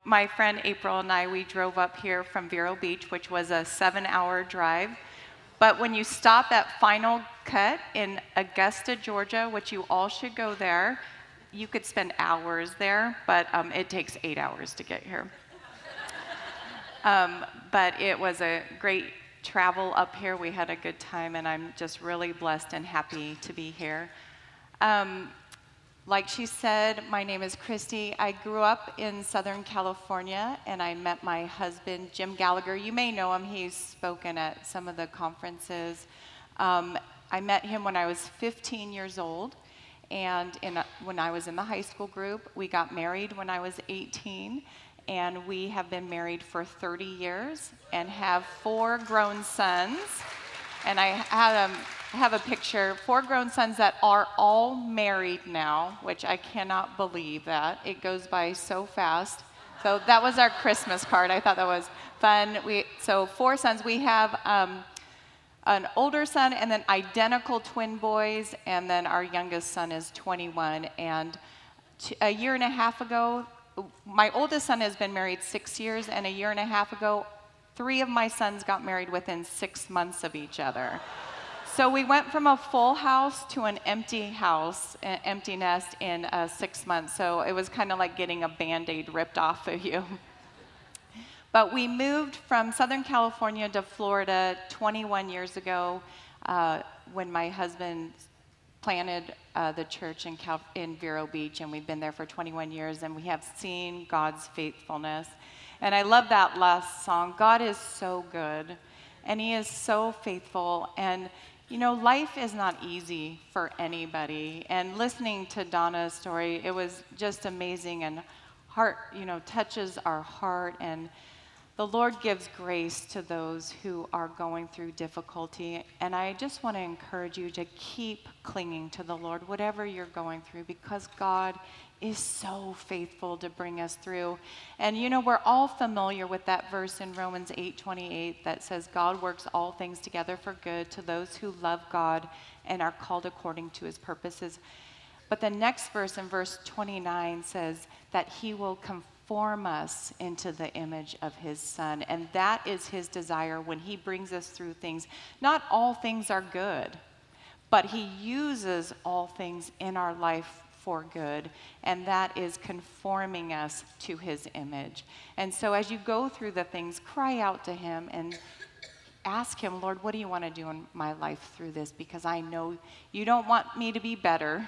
my friend April and I, we drove up here from Vero Beach, which was a 7-hour drive. But when you stop at Final Cut in Augusta, Georgia, which you all should go there, you could spend hours there, but it takes 8 hours to get here. But it was a great travel up here. We had a good time, and I'm just really blessed and happy to be here. Like she said, my name is Christy. I grew up in Southern California, and I met my husband, Jim Gallagher. You may know him. He's spoken at some of the conferences. I met him when I was 15 years old, and when I was in the high school group. We got married when I was 18, and we have been married for 30 years and have 4 grown sons. And I have a picture, 4 grown sons that are all married now, which I cannot believe that. It goes by so fast. So that was our Christmas card. I thought that was fun. So 4 sons. We have an older son and then identical twin boys, and then our youngest son is 21. And a year and a half ago, my oldest son has been married 6 years, and a year and a half ago, 3 of my sons got married within 6 months of each other. So we went from a full house to an empty house, an empty nest in 6 months. So it was kind of like getting a Band-Aid ripped off of you. But we moved from Southern California to Florida 21 years ago when my husband planted the church in Vero Beach, and we've been there for 21 years, and we have seen God's faithfulness. And I love that last song. God is so good, and he is so faithful. And you know, life is not easy for anybody. And listening to Donna's story, it was just amazing, and touches our heart. And the Lord gives grace to those who are going through difficulty. And I just want to encourage you to keep clinging to the Lord, whatever you're going through, because God is so faithful to bring us through. And you know, we're all familiar with that verse in Romans 8:28 that says, God works all things together for good to those who love God and are called according to his purposes. But the next verse, in verse 29, says that he will conform us into the image of his Son. And that is his desire when he brings us through things. Not all things are good, but he uses all things in our life for good, and that is conforming us to his image. And so as you go through the things, cry out to him and ask him, Lord, what do you want to do in my life through this? Because I know you don't want me to be bitter.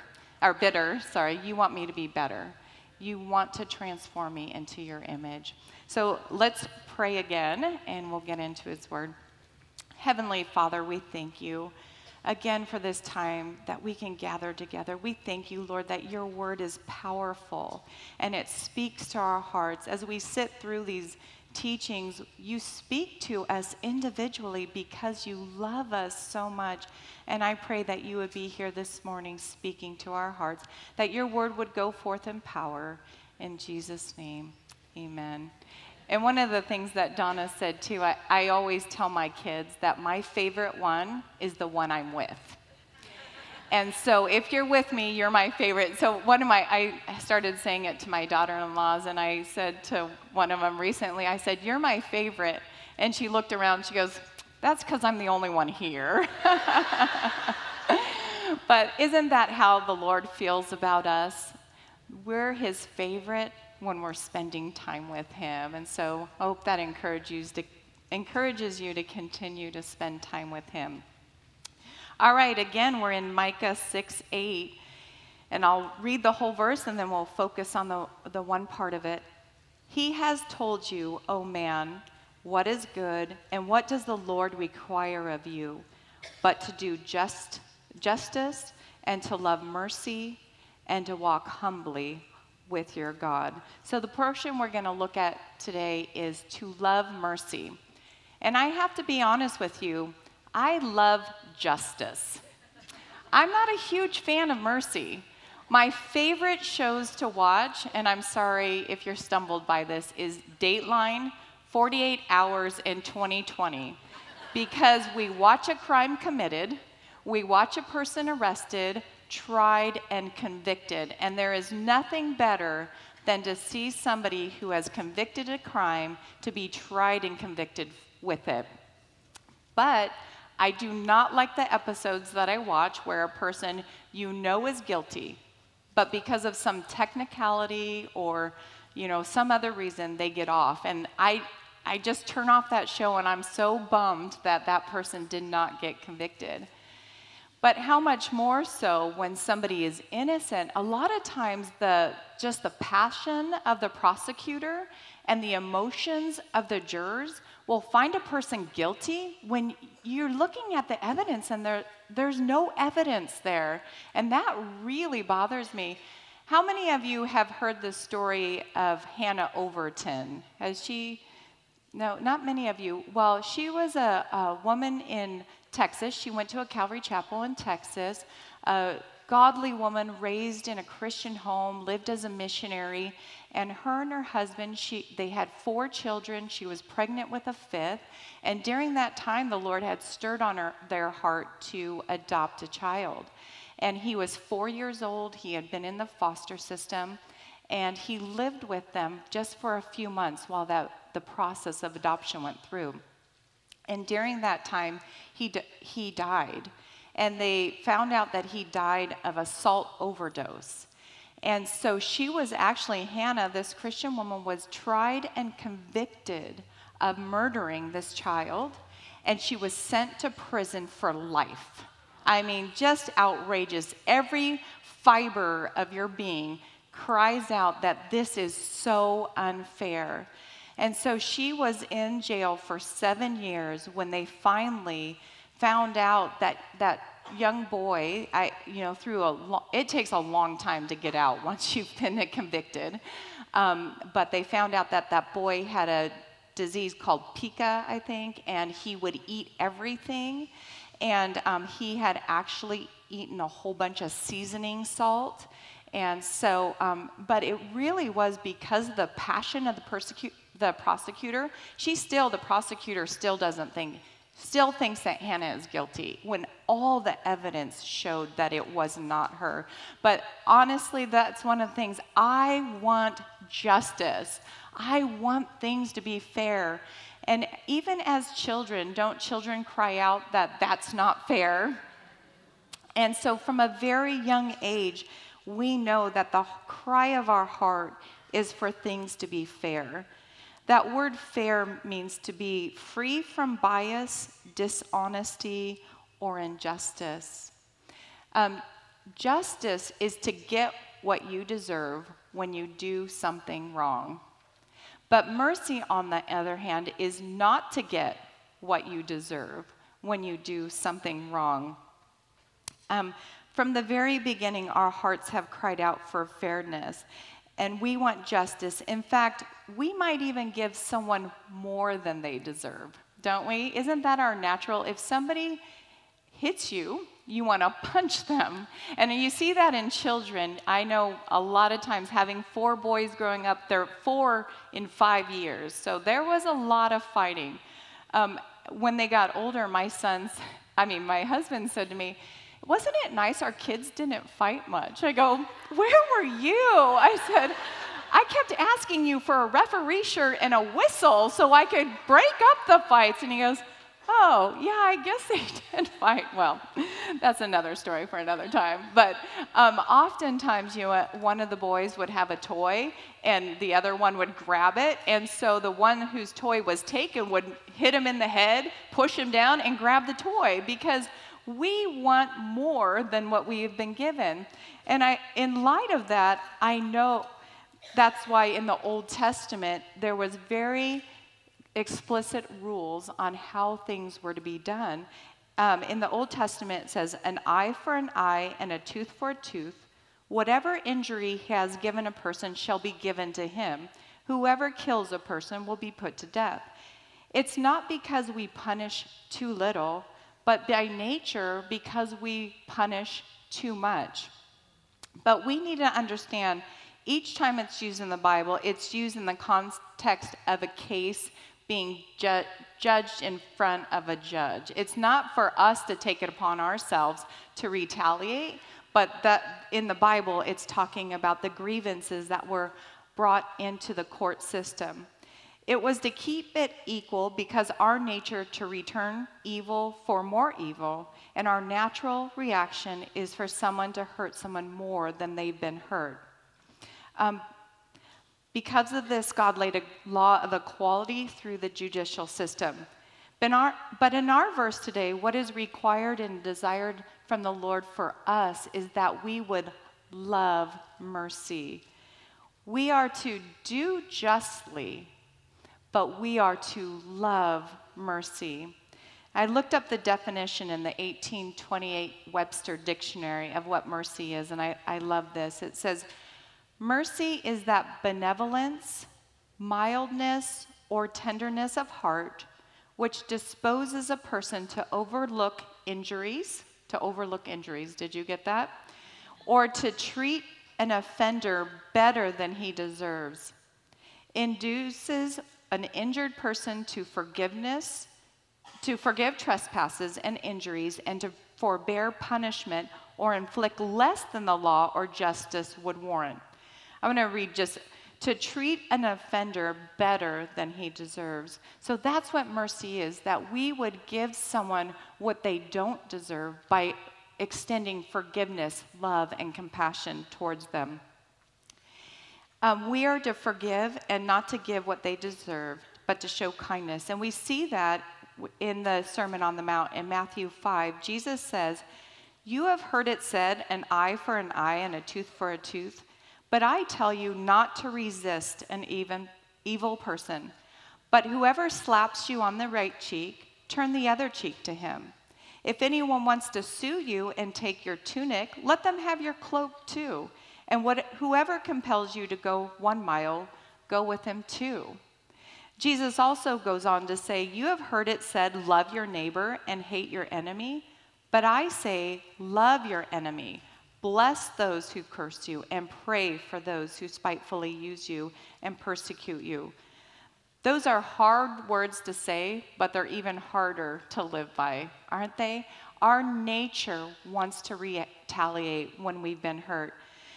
You want me to be better. You want to transform me into your image. So let's pray again, and we'll get into his word. Heavenly Father, we thank you again for this time that we can gather together. We thank you, Lord, that your word is powerful and it speaks to our hearts. As we sit through these teachings, you speak to us individually because you love us so much. And I pray that you would be here this morning speaking to our hearts, that your word would go forth in power. In Jesus' name, amen. And one of the things that Donna said too, I always tell my kids that my favorite one is the one I'm with. And so if you're with me, you're my favorite. So I started saying it to my daughter-in-laws, and I said to one of them recently, I said, you're my favorite. And she looked around, she goes, that's because I'm the only one here. But isn't that how the Lord feels about us? We're his favorite when we're spending time with him. And so I hope that encourages you to continue to spend time with him. All right, again, we're in Micah 6:8, and I'll read the whole verse, and then we'll focus on the one part of it. He has told you, O man, what is good, and what does the Lord require of you, but to do justice, and to love mercy, and to walk humbly with your God. So the portion we're going to look at today is to love mercy. And I have to be honest with you, I love justice. I'm not a huge fan of mercy. My favorite shows to watch, and I'm sorry if you're stumbled by this, is Dateline, 48 Hours in 2020. Because we watch a crime committed, we watch a person arrested, tried, and convicted. And there is nothing better than to see somebody who has convicted a crime to be tried and convicted with it. But I do not like the episodes that I watch where a person you know is guilty, but because of some technicality or some other reason, they get off. And I just turn off that show, and I'm so bummed that that person did not get convicted. But how much more so when somebody is innocent? A lot of times just the passion of the prosecutor and the emotions of the jurors will find a person guilty when you're looking at the evidence and there's no evidence there. And that really bothers me. How many of you have heard the story of Hannah Overton? No, not many of you. Well, she was a woman in Texas. She went to a Calvary Chapel in Texas, a godly woman raised in a Christian home, lived as a missionary, and her husband, they had 4 children. She was pregnant with a 5th, and during that time, the Lord had stirred on their heart to adopt a child. And he was 4 years old. He had been in the foster system, and he lived with them just for a few months while the process of adoption went through. And during that time, he died. And they found out that he died of a salt overdose. And so Hannah, this Christian woman, was tried and convicted of murdering this child. And she was sent to prison for life. I mean, just outrageous. Every fiber of your being cries out that this is so unfair. And so she was in jail for 7 years when they finally found out that that young boy, it takes a long time to get out once you've been convicted. But they found out that that boy had a disease called Pica, I think, and he would eat everything. And he had actually eaten a whole bunch of seasoning salt. And so, but it really was because of the passion of the prosecutor. The prosecutor still thinks that Hannah is guilty when all the evidence showed that it was not her. But honestly, that's one of the things. I want justice. I want things to be fair. And even as children, don't children cry out that that's not fair? And so from a very young age, we know that the cry of our heart is for things to be fair. That word fair means to be free from bias, dishonesty, or injustice. Justice is to get what you deserve when you do something wrong. But mercy, on the other hand, is not to get what you deserve when you do something wrong. From the very beginning, our hearts have cried out for fairness, and we want justice. In fact, we might even give someone more than they deserve, don't we? Isn't that our natural? If somebody hits you, you want to punch them. And you see that in children. I know a lot of times, having 4 boys growing up, they're 4 in 5 years. So there was a lot of fighting. When they got older, my husband said to me, "Wasn't it nice our kids didn't fight much?" I go, "Where were you?" I said, "I kept asking you for a referee shirt and a whistle so I could break up the fights." And he goes, "Oh, yeah, I guess they did fight." Well, that's another story for another time. But oftentimes, one of the boys would have a toy, and the other one would grab it. And so the one whose toy was taken would hit him in the head, push him down, and grab the toy, because we want more than what we have been given. And in light of that, I know that's why in the Old Testament, there was very explicit rules on how things were to be done. In the Old Testament, it says, an eye for an eye and a tooth for a tooth. Whatever injury he has given a person shall be given to him. Whoever kills a person will be put to death. It's not because we punish too little, but by nature, because we punish too much. But we need to understand, each time it's used in the Bible, it's used in the context of a case being judged in front of a judge. It's not for us to take it upon ourselves to retaliate, but that in the Bible, it's talking about the grievances that were brought into the court system. It was to keep it equal because our nature to return evil for more evil, and our natural reaction is for someone to hurt someone more than they've been hurt. Because of this, God laid a law of equality through the judicial system. But in our verse today, what is required and desired from the Lord for us is that we would love mercy. We are to do justly, but we are to love mercy. I looked up the definition in the 1828 Webster Dictionary of what mercy is, and I love this. It says, mercy is that benevolence, mildness, or tenderness of heart which disposes a person to overlook injuries. Did you get that? Or to treat an offender better than he deserves. Induces an injured person to forgive trespasses and injuries, and to forbear punishment or inflict less than the law or justice would warrant. I'm going to read just to treat an offender better than he deserves. So that's what mercy is, that we would give someone what they don't deserve by extending forgiveness, love, and compassion towards them. We are to forgive and not to give what they deserve, but to show kindness. And we see that in the Sermon on the Mount in Matthew 5. Jesus says, "You have heard it said, an eye for an eye and a tooth for a tooth. But I tell you not to resist an evil person. But whoever slaps you on the right cheek, turn the other cheek to him. If anyone wants to sue you and take your tunic, let them have your cloak too. And whoever compels you to go 1 mile, go with him too." Jesus also goes on to say, "You have heard it said, love your neighbor and hate your enemy. But I say, love your enemy. Bless those who curse you, and pray for those who spitefully use you and persecute you." Those are hard words to say, but they're even harder to live by, aren't they? Our nature wants to retaliate when we've been hurt.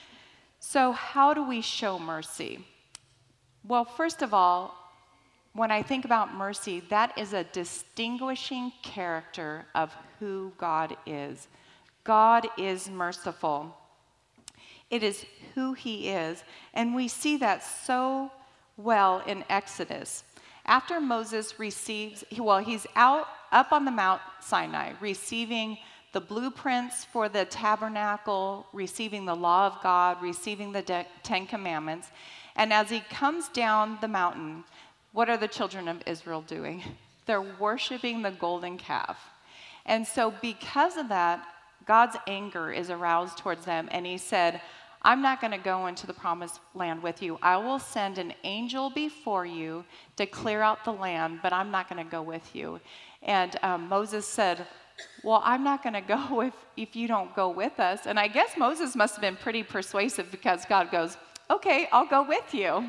So how do we show mercy? Well, first of all, when I think about mercy, that is a distinguishing character of who God is. God is merciful. It is who he is, and we see that so well in Exodus. After Moses he's out up on the Mount Sinai, receiving the blueprints for the tabernacle, receiving the law of God, receiving the 10 Commandments, and as he comes down the mountain, what are the children of Israel doing? They're worshiping the golden calf. And so because of that, God's anger is aroused towards them, and he said, "I'm not going to go into the promised land with you. I will send an angel before you to clear out the land, but I'm not going to go with you." And Moses said, "Well, I'm not going to go if you don't go with us." And I guess Moses must have been pretty persuasive, because God goes, "Okay, I'll go with you."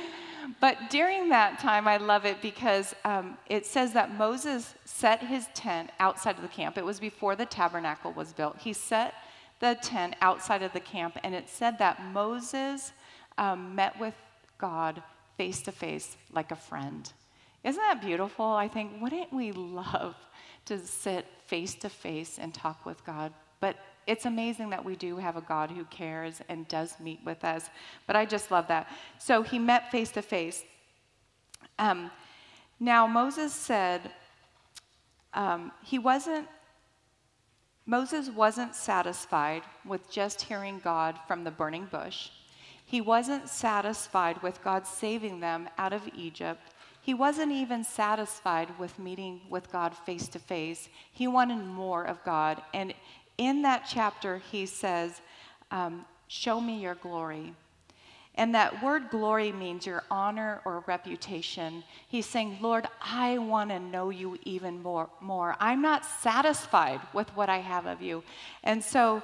But during that time, I love it because it says that Moses set his tent outside of the camp. It was before the tabernacle was built. He set the tent outside of the camp, and it said that Moses met with God face to face like a friend. Isn't that beautiful? I think, wouldn't we love to sit face to face and talk with God? But it's amazing that we do have a God who cares and does meet with us. But I just love that. So he met face to face. Now Moses said Moses wasn't satisfied with just hearing God from the burning bush. He wasn't satisfied with God saving them out of Egypt. He wasn't even satisfied with meeting with God face to face. He wanted more of God. And in that chapter, he says, "Show me your glory." And that word glory means your honor or reputation. He's saying, "Lord, I want to know you even more. I'm not satisfied with what I have of you." And so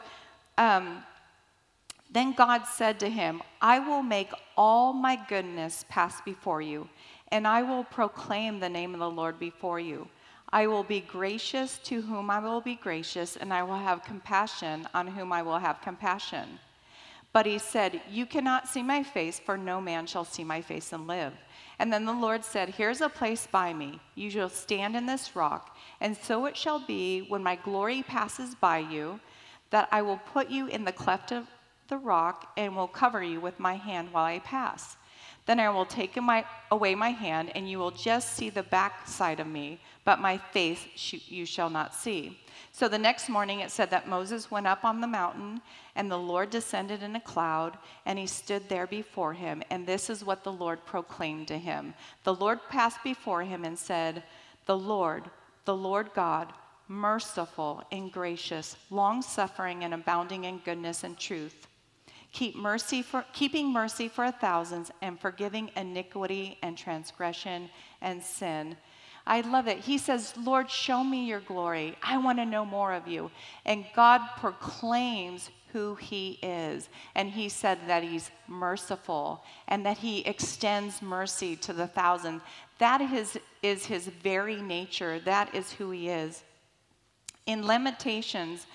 then God said to him, "I will make all my goodness pass before you, and I will proclaim the name of the Lord before you. I will be gracious to whom I will be gracious, and I will have compassion on whom I will have compassion. But he said, "You cannot see my face, for no man shall see my face and live." And then the Lord said, "Here's a place by me. You shall stand in this rock. And so it shall be when my glory passes by you, that I will put you in the cleft of the rock and will cover you with my hand while I pass. Then I will take away my hand, and you will just see the backside of me, but my face you shall not see." So the next morning it said that Moses went up on the mountain, and the Lord descended in a cloud, and he stood there before him. And this is what the Lord proclaimed to him. The Lord passed before him and said, the Lord God, merciful and gracious, long-suffering and abounding in goodness and truth, keeping mercy for thousands, and forgiving iniquity and transgression and sin. I love it. He says, "Lord, show me your glory. I want to know more of you." And God proclaims who he is. And he said that he's merciful and that he extends mercy to the thousand. That is his very nature. That is who he is. In Lamentations,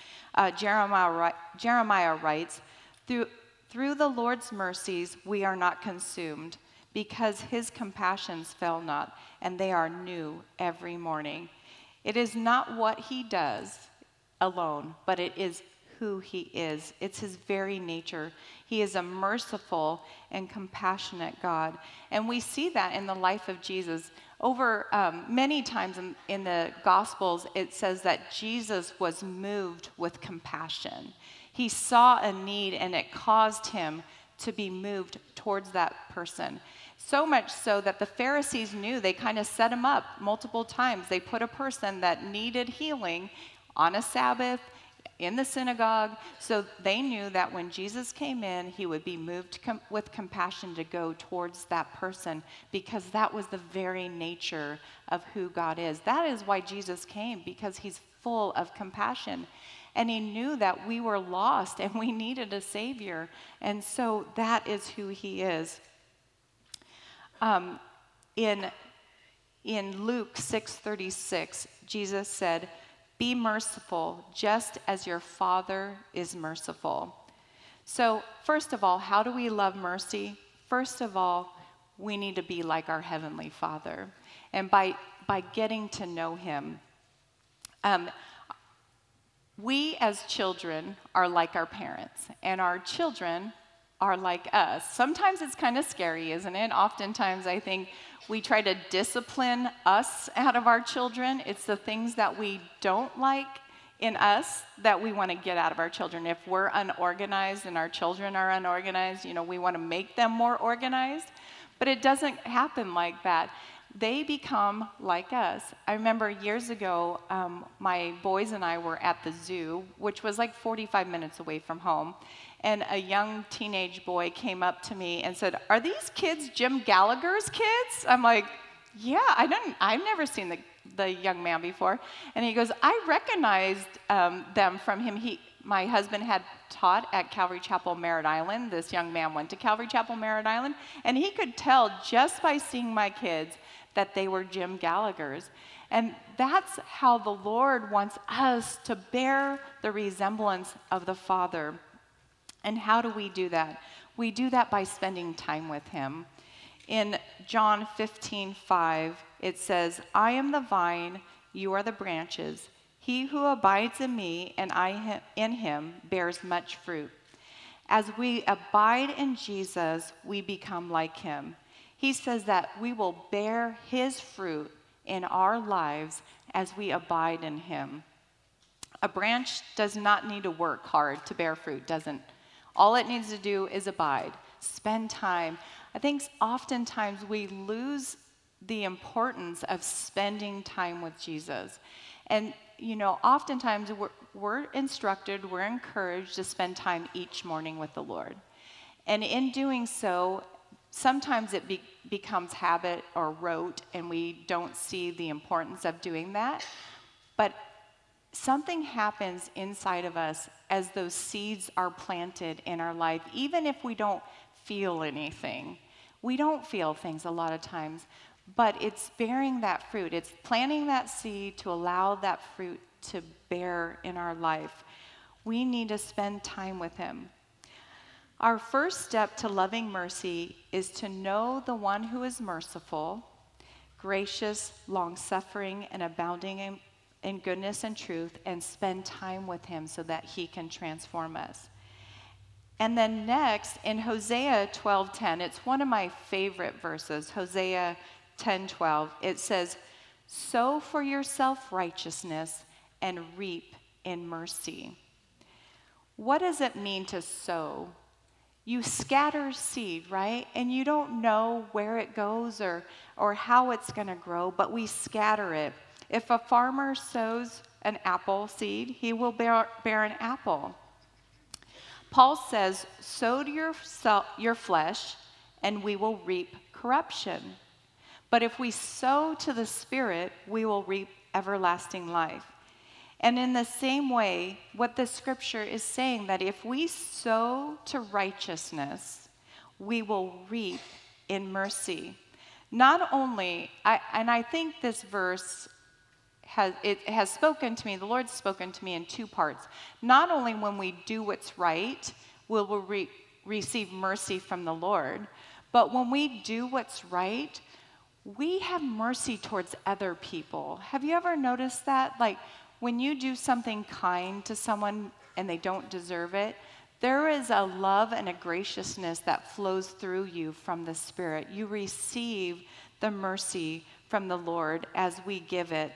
Jeremiah writes, Through the Lord's mercies we are not consumed, because his compassions fail not, and they are new every morning. It is not what he does alone, but it is who he is. It's his very nature. He is a merciful and compassionate God. And we see that in the life of Jesus. Over many times in the Gospels, it says that Jesus was moved with compassion. He saw a need, and it caused him to be moved towards that person. So much so that the Pharisees knew. They kind of set him up multiple times. They put a person that needed healing on a Sabbath in the synagogue. So they knew that when Jesus came in, he would be moved with compassion to go towards that person, because that was the very nature of who God is. That is why Jesus came, because he's full of compassion. And he knew that we were lost and we needed a Savior. And so that is who he is. In Luke 6:36, Jesus said, "Be merciful, just as your Father is merciful." So first of all, how do we love mercy? First of all, we need to be like our Heavenly Father. And by getting to know him, we as children are like our parents, and our children are like us. Sometimes it's kind of scary, isn't it? Oftentimes I think we try to discipline us out of our children. It's the things that we don't like in us that we want to get out of our children. If we're unorganized and our children are unorganized, we want to make them more organized. But it doesn't happen like that. They become like us. I remember years ago, my boys and I were at the zoo, which was like 45 minutes away from home, and a young teenage boy came up to me and said, "Are these kids Jim Gallagher's kids?" I'm like, "Yeah, I've never seen the young man before." And he goes, "I recognized them from him. My husband had taught at Calvary Chapel, Merritt Island. This young man went to Calvary Chapel, Merritt Island, and he could tell just by seeing my kids that they were Jim Gallagher's." And that's how the Lord wants us to bear the resemblance of the Father. And how do we do that? We do that by spending time with him. In John 15:5, it says, "I am the vine, you are the branches. He who abides in me and I in him bears much fruit." As we abide in Jesus, we become like him. He says that we will bear his fruit in our lives as we abide in him. A branch does not need to work hard to bear fruit, doesn't. All it needs to do is abide, spend time. I think oftentimes we lose the importance of spending time with Jesus. And, oftentimes we're instructed, we're encouraged to spend time each morning with the Lord. And in doing so, sometimes it becomes habit or rote, and we don't see the importance of doing that. But something happens inside of us as those seeds are planted in our life, even if we don't feel anything. We don't feel things a lot of times, but it's bearing that fruit. It's planting that seed to allow that fruit to bear in our life. We need to spend time with him. Our first step to loving mercy is to know the one who is merciful, gracious, long-suffering, and abounding in goodness and truth, and spend time with him so that he can transform us. And then next, in Hosea 12:10, it's one of my favorite verses, Hosea 10:12, it says, "Sow for yourself righteousness and reap in mercy." What does it mean to sow? You scatter seed, right? And you don't know where it goes or how it's going to grow, but we scatter it. If a farmer sows an apple seed, he will bear an apple. Paul says, "Sow to your flesh, and we will reap corruption. But if we sow to the Spirit, we will reap everlasting life." And in the same way, what the scripture is saying, that if we sow to righteousness, we will reap in mercy. Not only, I think this verse has spoken to me, the Lord's spoken to me in two parts. Not only when we do what's right, will we receive mercy from the Lord, but when we do what's right, we have mercy towards other people. Have you ever noticed that? Like, when you do something kind to someone and they don't deserve it, there is a love and a graciousness that flows through you from the Spirit. You receive the mercy from the Lord as we give it.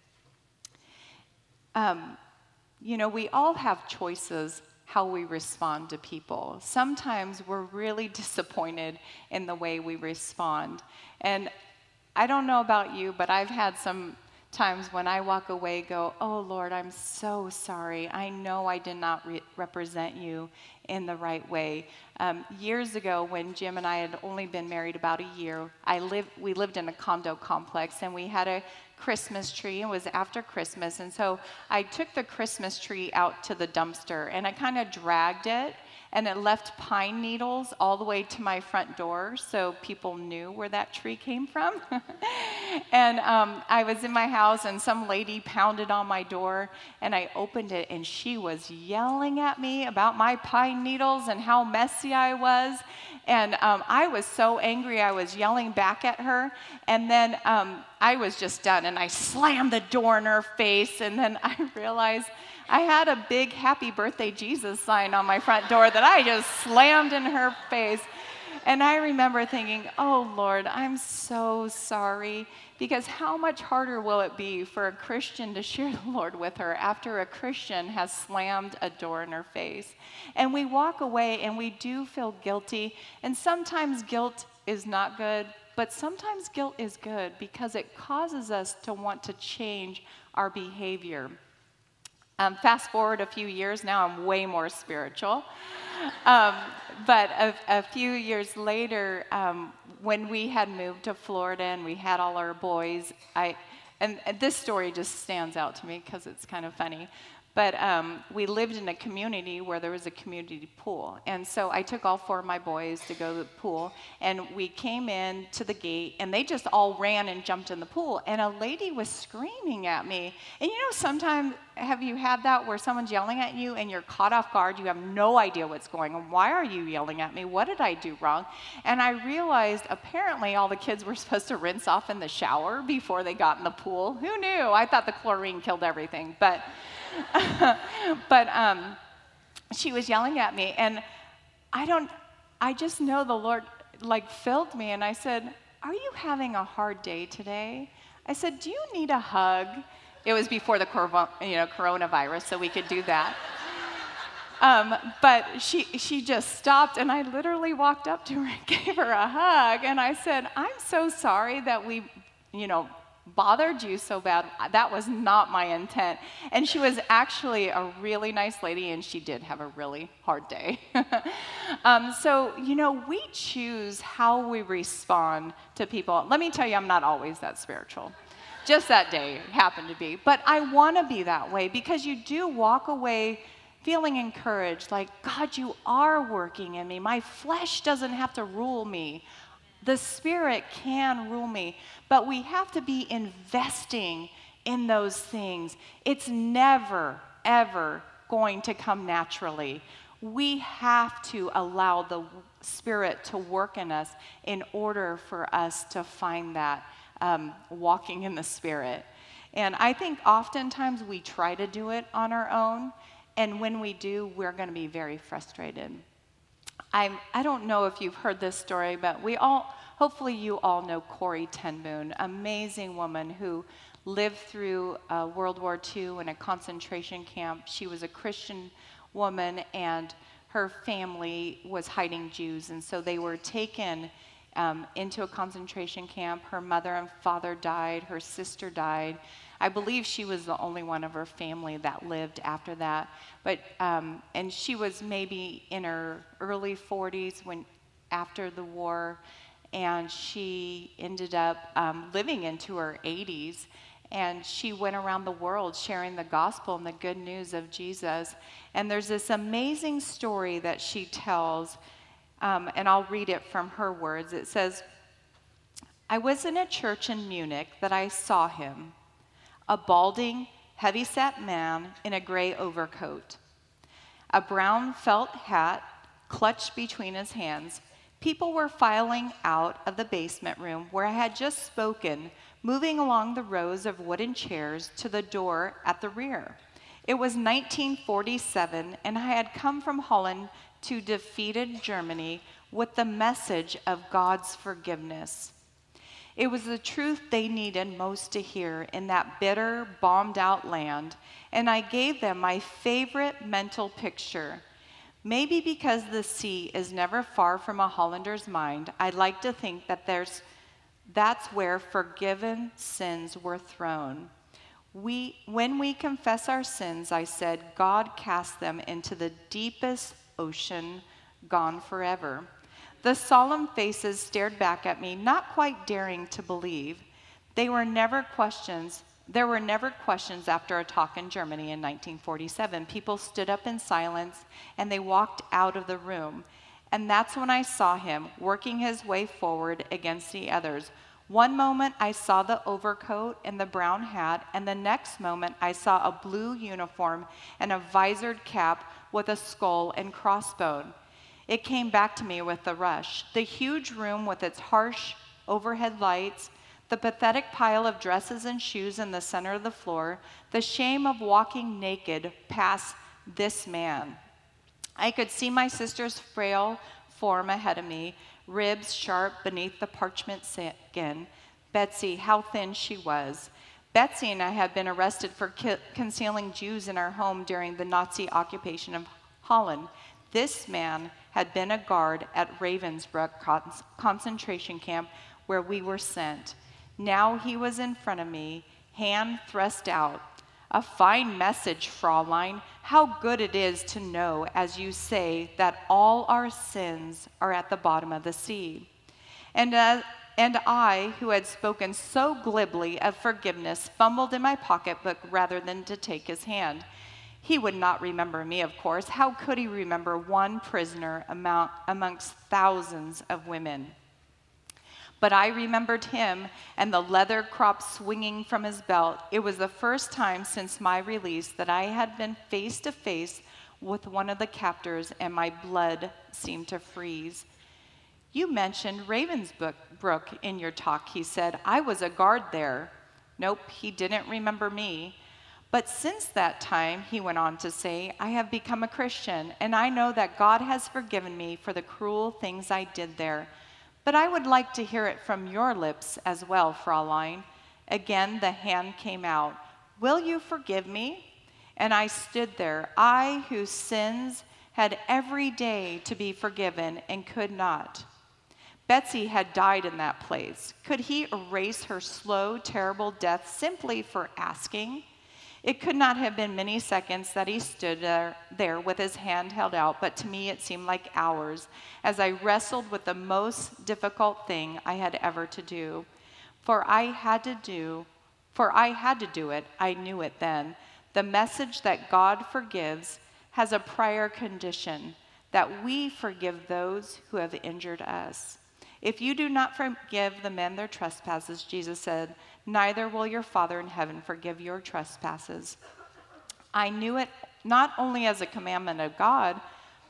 We all have choices how we respond to people. Sometimes we're really disappointed in the way we respond. And I don't know about you, but I've had some times when I walk away, go, "Oh Lord, I'm so sorry. I know I did not represent you in the right way." Years ago, when Jim and I had only been married about a year, we lived in a condo complex, and we had a Christmas tree. It was after Christmas, and so I took the Christmas tree out to the dumpster, and I kind of dragged it, and it left pine needles all the way to my front door, so people knew where that tree came from. And I was in my house, and some lady pounded on my door, and I opened it, and she was yelling at me about my pine needles and how messy I was. And I was so angry, I was yelling back at her. And then I was just done, and I slammed the door in her face. And then I realized I had a big "Happy Birthday, Jesus" sign on my front door that I just slammed in her face. And I remember thinking, "Oh, Lord, I'm so sorry." Because how much harder will it be for a Christian to share the Lord with her after a Christian has slammed a door in her face? And we walk away, and we do feel guilty. And sometimes guilt is not good, but sometimes guilt is good because it causes us to want to change our behavior. Fast forward a few years, now I'm way more spiritual. But a few years later, when we had moved to Florida and we had all our boys, and this story just stands out to me because it's kind of funny. But we lived in a community where there was a community pool. And so I took all 4 of my boys to go to the pool. And we came in to the gate, and they just all ran and jumped in the pool. And a lady was screaming at me. And sometimes, have you had that where someone's yelling at you and you're caught off guard? You have no idea what's going on. Why are you yelling at me? What did I do wrong? And I realized apparently all the kids were supposed to rinse off in the shower before they got in the pool. Who knew? I thought the chlorine killed everything. But she was yelling at me, and I just know the Lord filled me, and I said, "Are you having a hard day today?" I said, "Do you need a hug?" It was before the coronavirus, so we could do that. But she just stopped, and I literally walked up to her and gave her a hug, and I said, "I'm so sorry that we, bothered you so bad. That was not my intent." And she was actually a really nice lady, and she did have a really hard day. So, we choose how we respond to people. Let me tell you, I'm not always that spiritual. Just that day happened to be. But I want to be that way because you do walk away feeling encouraged, like, "God, you are working in me. My flesh doesn't have to rule me. The Spirit can rule me." But we have to be investing in those things. It's never, ever going to come naturally. We have to allow the Spirit to work in us in order for us to find that walking in the Spirit. And I think oftentimes we try to do it on our own, and when we do, we're going to be very frustrated. I don't know if you've heard this story, but hopefully you all know Corrie ten Boom, amazing woman who lived through World War II in a concentration camp. She was a Christian woman, and her family was hiding Jews, and so they were taken into a concentration camp. Her mother and father died, her sister died. I believe she was the only one of her family that lived after that. But and she was maybe in her early 40s after the war, and she ended up living into her 80s. And she went around the world sharing the gospel and the good news of Jesus. And there's this amazing story that she tells, and I'll read it from her words. It says, "I was in a church in Munich that I saw him, a balding, heavy-set man in a gray overcoat, a brown felt hat clutched between his hands. People were filing out of the basement room where I had just spoken, moving along the rows of wooden chairs to the door at the rear. It was 1947, and I had come from Holland to defeated Germany with the message of God's forgiveness. It was the truth they needed most to hear in that bitter, bombed-out land, and I gave them my favorite mental picture. Maybe because the sea is never far from a Hollander's mind, I'd like to think that that's where forgiven sins were thrown. When we confess our sins, I said, God cast them into the deepest ocean, gone forever. The solemn faces stared back at me, not quite daring to believe. There were never questions after a talk in Germany in 1947. People stood up in silence, and they walked out of the room. And that's when I saw him working his way forward against the others. One moment I saw the overcoat and the brown hat, and the next moment I saw a blue uniform and a visored cap with a skull and crossbone. It came back to me with a rush. The huge room with its harsh overhead lights, the pathetic pile of dresses and shoes in the center of the floor, the shame of walking naked past this man. I could see my sister's frail form ahead of me, ribs sharp beneath the parchment skin. Betsy, how thin she was. Betsy and I had been arrested for concealing Jews in our home during the Nazi occupation of Holland. This man had been a guard at Ravensbrück concentration camp where we were sent. Now he was in front of me, hand thrust out. A fine message, Fraulein. How good it is to know, as you say, that all our sins are at the bottom of the sea. And I, who had spoken so glibly of forgiveness, fumbled in my pocketbook rather than to take his hand. He would not remember me, of course. How could he remember one prisoner amongst thousands of women? But I remembered him and the leather crop swinging from his belt. It was the first time since my release that I had been face to face with one of the captors, and my blood seemed to freeze. You mentioned Ravensbrück in your talk, he said. I was a guard there. Nope, he didn't remember me. But since that time, he went on to say, I have become a Christian, and I know that God has forgiven me for the cruel things I did there. But I would like to hear it from your lips as well, Fraulein. Again, the hand came out. Will you forgive me? And I stood there, I whose sins had every day to be forgiven and could not. Betsy had died in that place. Could he erase her slow, terrible death simply for asking? It could not have been many seconds that he stood there with his hand held out, but to me it seemed like hours as I wrestled with the most difficult thing I had ever to do. For I had to do it, I knew it then. The message that God forgives has a prior condition, that we forgive those who have injured us. If you do not forgive the men their trespasses, Jesus said, neither will your Father in heaven forgive your trespasses. I knew it not only as a commandment of God,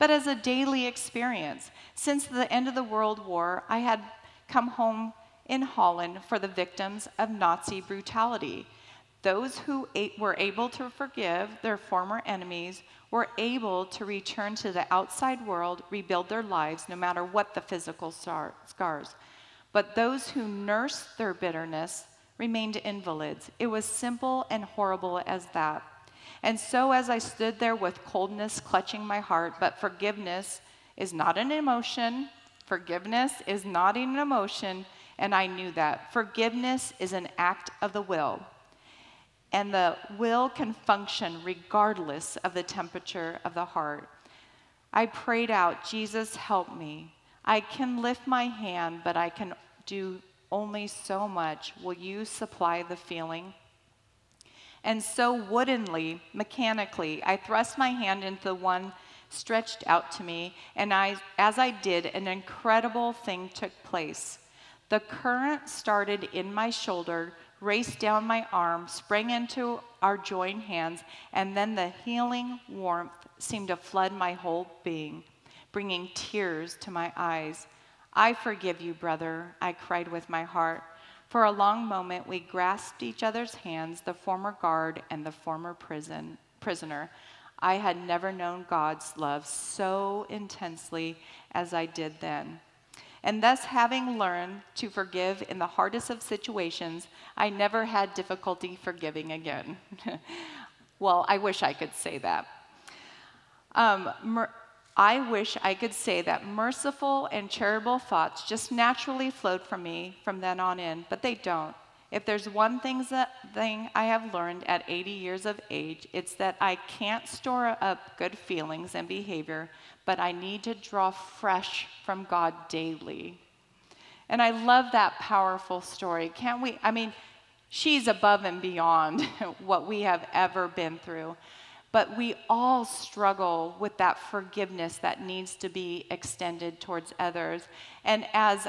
but as a daily experience. Since the end of the World War, I had come home in Holland for the victims of Nazi brutality. Those who were able to forgive their former enemies were able to return to the outside world, rebuild their lives, no matter what the physical scars. But those who nursed their bitterness remained invalids. It was simple and horrible as that. And so as I stood there with coldness clutching my heart, but forgiveness is not an emotion. Forgiveness is not an emotion, and I knew that. Forgiveness is an act of the will. And the will can function regardless of the temperature of the heart. I prayed out, Jesus, help me. I can lift my hand, but I can do only so much. Will you supply the feeling? And so woodenly, mechanically, I thrust my hand into the one stretched out to me, and as I did, an incredible thing took place. The current started in my shoulder, raced down my arm, sprang into our joined hands, and then the healing warmth seemed to flood my whole being, bringing tears to my eyes. I forgive you, brother, I cried with my heart. For a long moment, we grasped each other's hands, the former guard and the former prisoner. I had never known God's love so intensely as I did then. And thus, having learned to forgive in the hardest of situations, I never had difficulty forgiving again. Well, I wish I could say that. I wish I could say that merciful and charitable thoughts just naturally flowed from me from then on in, but they don't. If there's one thing I have learned at 80 years of age, it's that I can't store up good feelings and behavior, but I need to draw fresh from God daily. And I love that powerful story. Can't we? I mean, she's above and beyond what we have ever been through. But we all struggle with that forgiveness that needs to be extended towards others. And as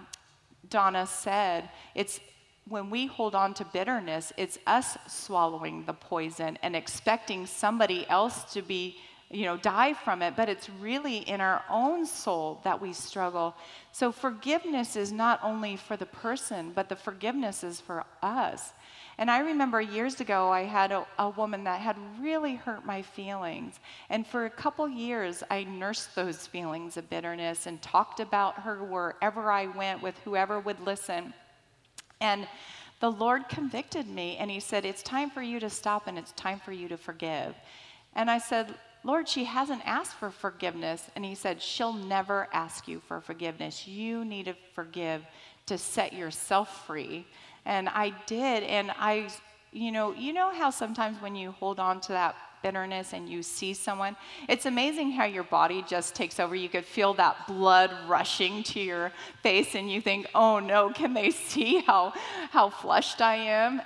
Donna said, it's when we hold on to bitterness, it's us swallowing the poison and expecting somebody else to be, die from it, but it's really in our own soul that we struggle. So forgiveness is not only for the person, but the forgiveness is for us. And I remember years ago, I had a woman that had really hurt my feelings. And for a couple years, I nursed those feelings of bitterness and talked about her wherever I went with whoever would listen. And the Lord convicted me, and he said, it's time for you to stop, and it's time for you to forgive. And I said, Lord, she hasn't asked for forgiveness. And he said, she'll never ask you for forgiveness. You need to forgive to set yourself free. And I did, and you know how sometimes when you hold on to that bitterness and you see someone, it's amazing how your body just takes over. You could feel that blood rushing to your face, and you think, oh no, can they see how flushed I am?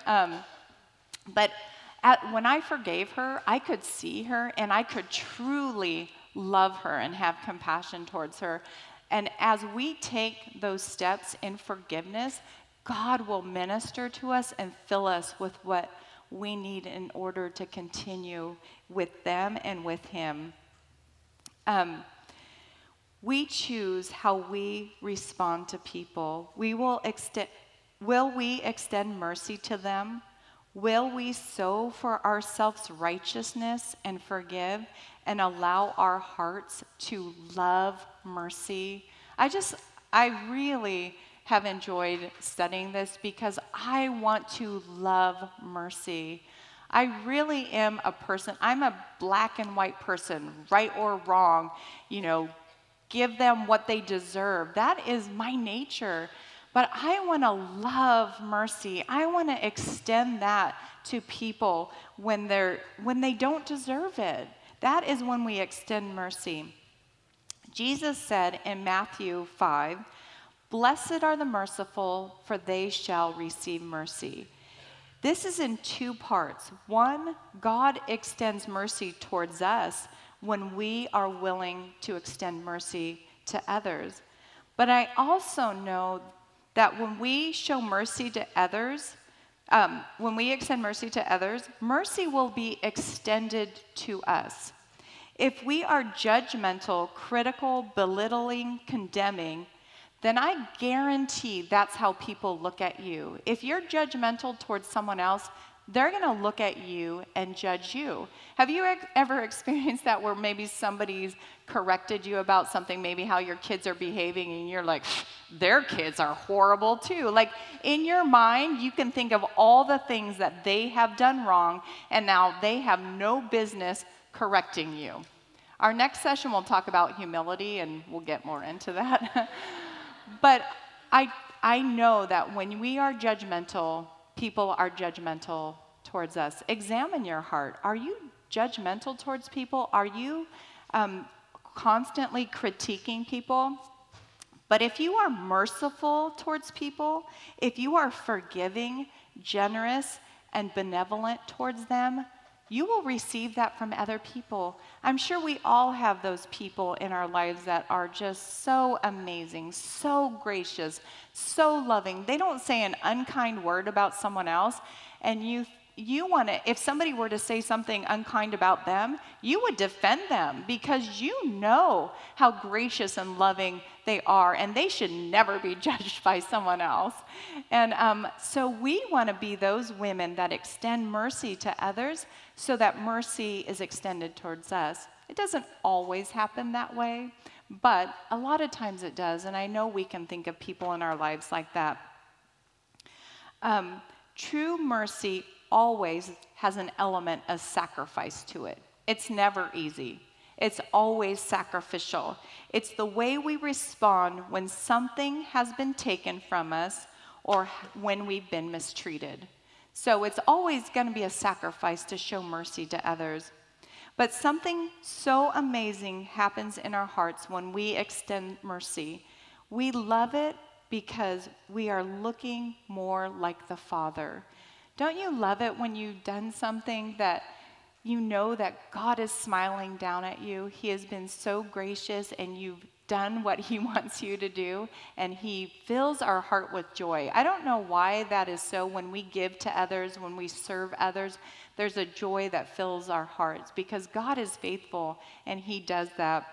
But when I forgave her, I could see her, and I could truly love her and have compassion towards her. And as we take those steps in forgiveness, God will minister to us and fill us with what we need in order to continue with them and with him. We choose how we respond to people. Will we extend mercy to them? Will we sow for ourselves righteousness and forgive and allow our hearts to love mercy? I really have enjoyed studying this because I want to love mercy. I really am a person, I'm a black and white person, right or wrong, give them what they deserve. That is my nature. But I want to love mercy. I want to extend that to people when they don't deserve it. That is when we extend mercy. Jesus said in Matthew 5, "Blessed are the merciful, for they shall receive mercy." This is in two parts. One, God extends mercy towards us when we are willing to extend mercy to others. But I also know that when we show mercy to others, when we extend mercy to others, mercy will be extended to us. If we are judgmental, critical, belittling, condemning, then I guarantee that's how people look at you. If you're judgmental towards someone else, they're going to look at you and judge you. Have you ever experienced that where maybe somebody's corrected you about something, maybe how your kids are behaving, and you're like, their kids are horrible too? Like, in your mind, you can think of all the things that they have done wrong, and now they have no business correcting you. Our next session, we'll talk about humility, and we'll get more into that. But I know that when we are judgmental, people are judgmental towards us. Examine your heart. Are you judgmental towards people? Are you constantly critiquing people? But if you are merciful towards people, if you are forgiving, generous, and benevolent towards them, you will receive that from other people. I'm sure we all have those people in our lives that are just so amazing, so gracious, so loving. They don't say an unkind word about someone else, and you want to, if somebody were to say something unkind about them, you would defend them because you know how gracious and loving they are, and they should never be judged by someone else. And so we want to be those women that extend mercy to others so that mercy is extended towards us. It doesn't always happen that way, but a lot of times it does, and I know we can think of people in our lives like that. True mercy always has an element of sacrifice to it. It's never easy. It's always sacrificial. It's the way we respond when something has been taken from us or when we've been mistreated. So it's always going to be a sacrifice to show mercy to others. But something so amazing happens in our hearts when we extend mercy. We love it because we are looking more like the Father. Don't you love it when you've done something that you know that God is smiling down at you? He has been so gracious, and you've done what he wants you to do, and he fills our heart with joy. I don't know why that is so. When we give to others, when we serve others, there's a joy that fills our hearts because God is faithful, and he does that.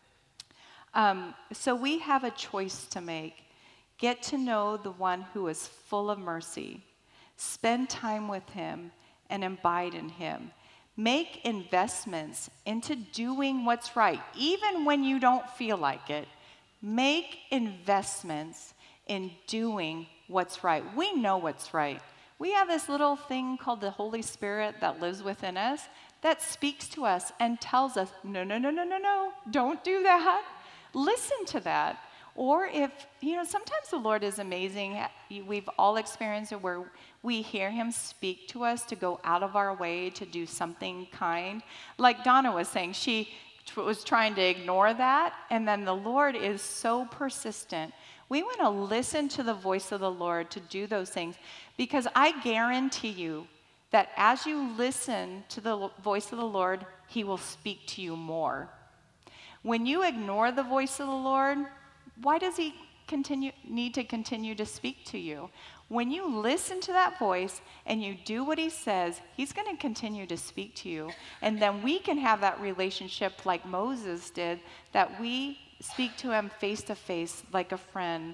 So we have a choice to make. Get to know the one who is full of mercy. Spend time with him and abide in him. Make investments into doing what's right, even when you don't feel like it. Make investments in doing what's right. We know what's right. We have this little thing called the Holy Spirit that lives within us that speaks to us and tells us, no, no, no, no, no, no, don't do that. Listen to that. Or if, sometimes the Lord is amazing. We've all experienced it where we hear him speak to us to go out of our way to do something kind. Like Donna was saying, she was trying to ignore that, and then the Lord is so persistent. We want to listen to the voice of the Lord to do those things, because I guarantee you that as you listen to the voice of the Lord, he will speak to you more. When you ignore the voice of the Lord, why does he need to continue to speak to you? When you listen to that voice and you do what he says, he's going to continue to speak to you. And then we can have that relationship like Moses did, that we speak to him face to face like a friend.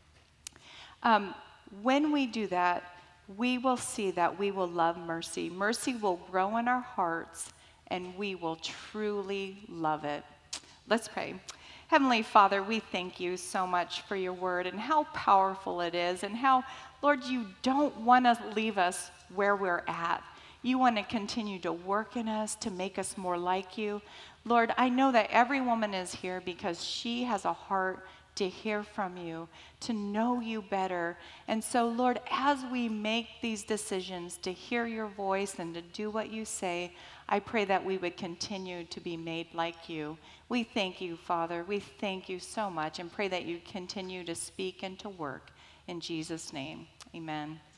When we do that, we will see that we will love mercy. Mercy will grow in our hearts, and we will truly love it. Let's pray. Heavenly Father, we thank you so much for your word and how powerful it is, and how, Lord, you don't want to leave us where we're at. You want to continue to work in us to make us more like you. Lord, I know that every woman is here because she has a heart to hear from you, to know you better. And so, Lord, as we make these decisions to hear your voice and to do what you say, I pray that we would continue to be made like you. We thank you, Father. We thank you so much, and pray that you continue to speak and to work. In Jesus' name, amen.